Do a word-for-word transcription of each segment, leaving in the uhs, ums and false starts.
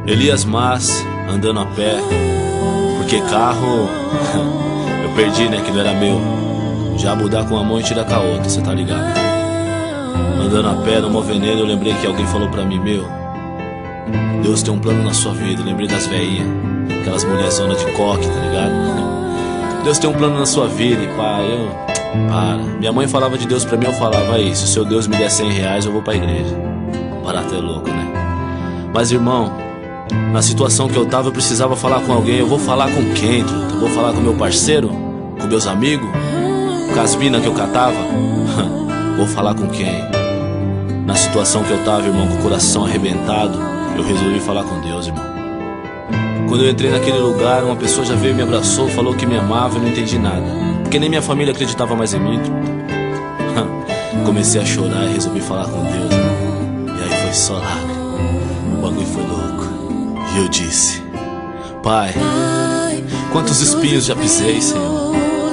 Elias Mas, andando a pé, porque carro eu perdi, né, que não era meu. Já mudar com uma mão e tirar com a outra, cê tá ligado? Andando a pé no Moveneiro, eu lembrei que alguém falou pra mim: meu, Deus tem um plano na sua vida. Eu lembrei das veinhas, aquelas mulheres zona de coque, tá ligado? Deus tem um plano na sua vida. E pá, eu... para. Minha mãe falava de Deus pra mim, eu falava: aí, se o seu Deus me der cem reais, eu vou pra igreja. Barato é louco, né? Mas irmão, na situação que eu tava, eu precisava falar com alguém. Eu vou falar com quem, truta? Eu vou falar com meu parceiro? Com meus amigos? Com as minas que eu catava? Vou falar com quem? Na situação que eu tava, irmão, com o coração arrebentado, eu resolvi falar com Deus, irmão. Quando eu entrei naquele lugar, uma pessoa já veio, me abraçou, falou que me amava e eu não entendi nada, porque nem minha família acreditava mais em mim. Comecei a chorar e resolvi falar com Deus, irmão. E aí foi só lágrima. O bagulho foi louco. E eu disse: Pai, quantos espinhos já pisei, Senhor.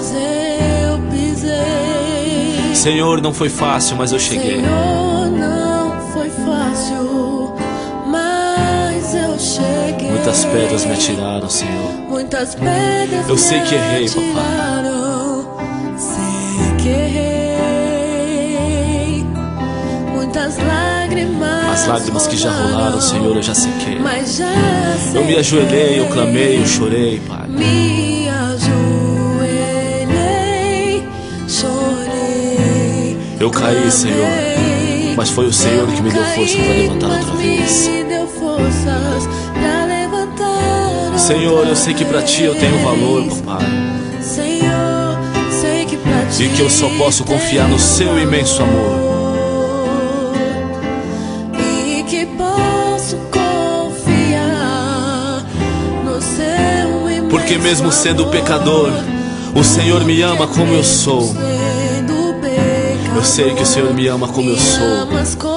Senhor, não foi fácil, mas eu cheguei. Senhor, não foi fácil, mas eu cheguei. Muitas pedras me atiraram, Senhor. Muitas pedras eu sei que errei, papai. Sei que errei. Muitas lágrimas. As lágrimas que já rolaram, Senhor, eu já sequei. Mas já eu me ajoelhei, eu clamei, eu chorei, Pai. Me ajoelhei, chorei. Eu caí, Senhor, mas foi o Senhor que me deu força para levantar outra vez. Senhor, eu sei que pra Ti eu tenho valor, papai. E que eu só posso confiar no Seu imenso amor. E que posso confiar no Seu imenso amor. Porque mesmo sendo pecador, o Senhor me ama como eu sou. Eu sei que o Senhor me ama como eu sou.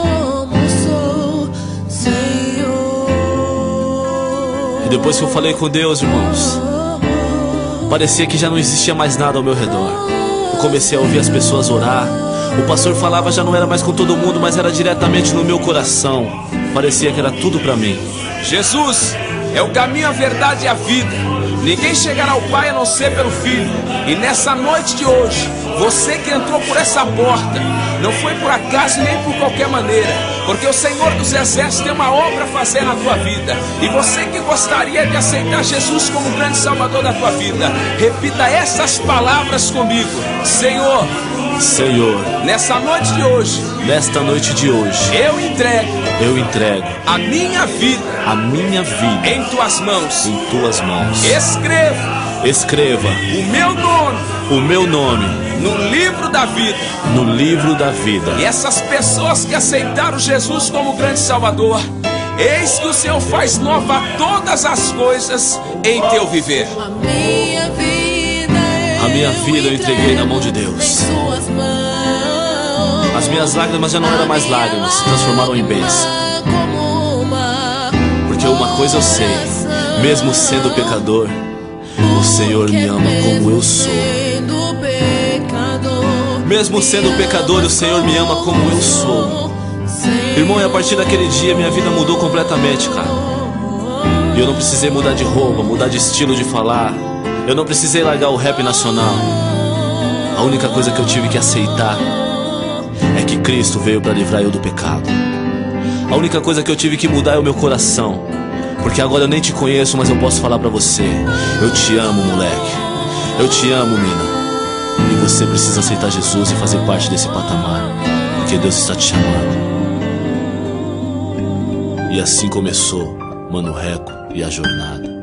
E depois que eu falei com Deus, irmãos, parecia que já não existia mais nada ao meu redor. Eu comecei a ouvir as pessoas orar. O pastor falava, já não era mais com todo mundo, mas era diretamente no meu coração. Parecia que era tudo pra mim. Jesus é o caminho, a verdade e a vida. Ninguém chegará ao Pai a não ser pelo Filho. E nessa noite de hoje, você que entrou por essa porta, não foi por acaso nem por qualquer maneira, porque o Senhor dos Exércitos tem uma obra a fazer na tua vida. E você que gostaria de aceitar Jesus como o grande Salvador da tua vida, repita essas palavras comigo: Senhor, Senhor, nessa noite de hoje, nesta noite de hoje, eu entrego, eu entrego a minha vida, a minha vida em tuas mãos, em tuas mãos. Escreva, escreva o meu nome, o meu nome no livro da vida, no livro da vida. E essas pessoas que aceitaram Jesus como grande Salvador, eis que o Senhor faz nova todas as coisas em teu viver. A minha vida, a minha vida eu entreguei na mão de Deus. As minhas lágrimas já não eram mais lágrimas, se transformaram em bênção. Porque uma coisa eu sei, mesmo sendo pecador, o Senhor me ama como eu sou. Mesmo sendo pecador, o Senhor me ama como eu sou. Irmão, e a partir daquele dia minha vida mudou completamente, cara. E eu não precisei mudar de roupa, mudar de estilo de falar. Eu não precisei largar o rap nacional. A única coisa que eu tive que aceitar é que Cristo veio para livrar eu do pecado. A única coisa que eu tive que mudar é o meu coração. Porque agora eu nem te conheço, mas eu posso falar pra você: eu te amo, moleque. Eu te amo, mina. E você precisa aceitar Jesus e fazer parte desse patamar, porque Deus está te chamando. E assim começou Mano Reco e a jornada.